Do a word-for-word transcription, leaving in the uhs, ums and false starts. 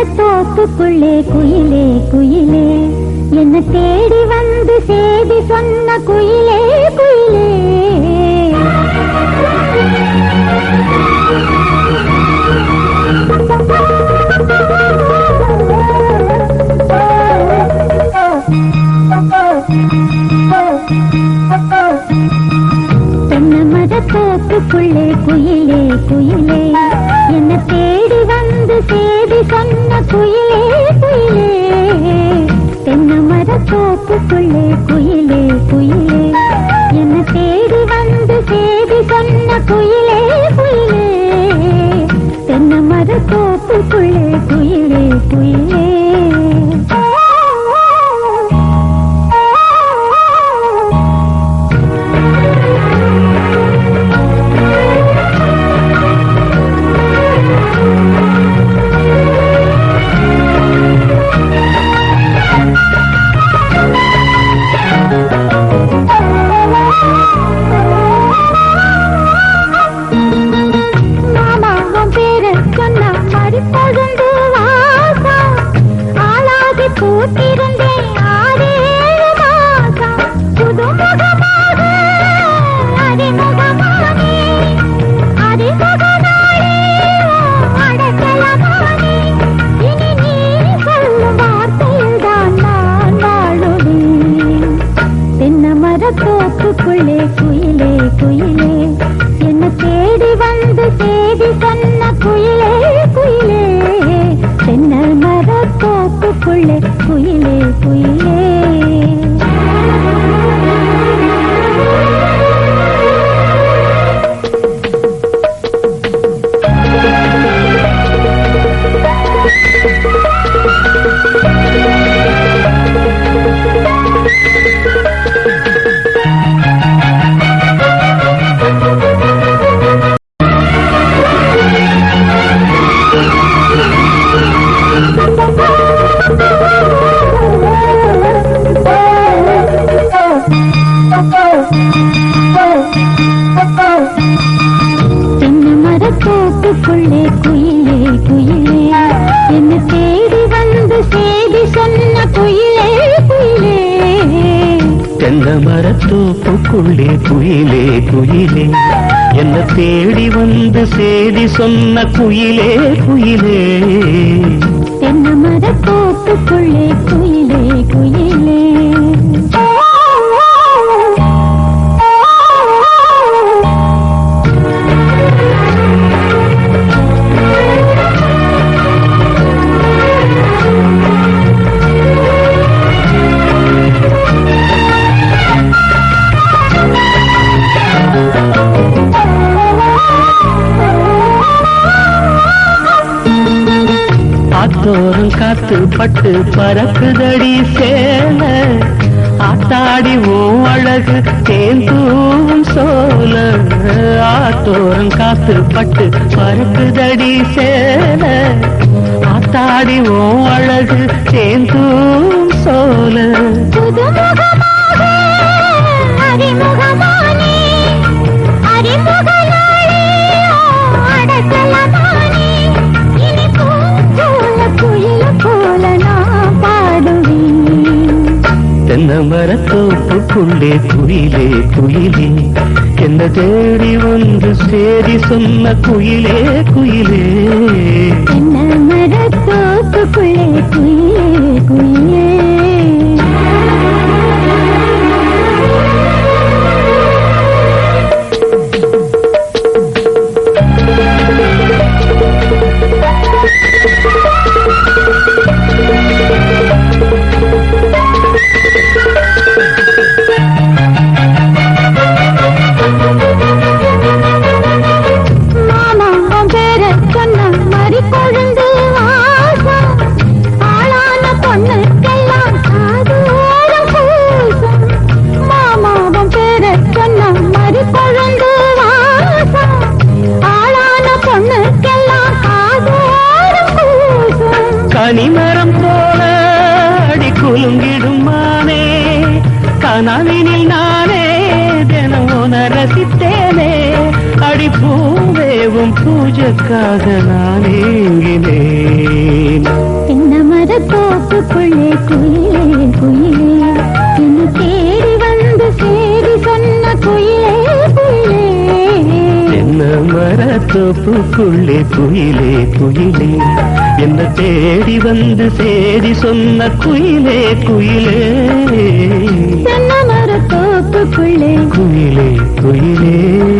தோப்புக்குள்ளே குயிலே குயிலே என்ன தேடி வந்து சேதி சொன்ன குயிலே குயிலே தென்னமர தோப்புக்குள்ளே குயிலே குயிலே என்ன தேடி வந்து சேதி சொன்ன குயிலே குயிலே தென்னமர தோப்புக்குள்ளே குயிலே குயிலே என்ன தேடி வந்து சேதி சொன்ன குயிலே குயிலே தென்னமர தோப்புக்குள்ளே குயிலே குயிலே தோப்புக்குள்ளே குயிலே குயிலே என்ன தேடி வந்து சேதி சொன்ன குயிலே குயிலே தென்னை மர தோப்புக்குள்ளே குயிலே குயிலே தோப்புக்குள்ளே குயிலே குயிலே என்ன தேடி வந்து சேதி சொன்ன குயிலே குயிலே தென்னமர தோப்புக்குள்ளே குயிலே குயிலே என்ன தேடி வந்து சேதி சொன்ன குயிலே குயிலே தென்னமர தோப்புக்குள்ளே குயிலே குயிலே ஆத்தோரம் காத்து பட்டு பறக்குதடி சேல ஆத்தாடி ஓ அழகு தேந்தூவும் சோல ஆத்தோரம் காத்து பட்டு பறக்குதடி சேல ஆத்தாடி ஓ அழகு தேந்தூவும் சோல புதுமுகமாக அறிமுகமானே அறிமுகனாளே அடக்கலமானே இனி பூஞ்சோல குயில போல நான் பாடுவேன் தென்னமர தோப்புக்குள்ளே குயிலே குயிலே என்ன தேடி வந்து சேதி சொன்ன குயிலே குயிலே தென்னமர தோப்புக்குள்ளே குயிலே குயிலே கனிமரம் போல அடி குலுங்கிடும் மானே கனவினில் நானே தினம் உன ரசித்தேனே அடி பூவேவும் பூஜைக்காக நான் ஏங்கினேன். குயிலே குயிலே என்ன தேடி வந்து சேதி சொன்ன குயிலே குயிலே என்ன மரத்தோப்புக்குள்ளே குயிலே குயிலே என்ன தேடி வந்து சேதி சொன்ன குயிலே குயிலே தென்னை மரத்தோப்புக்குள்ளே குயிலே குயிலே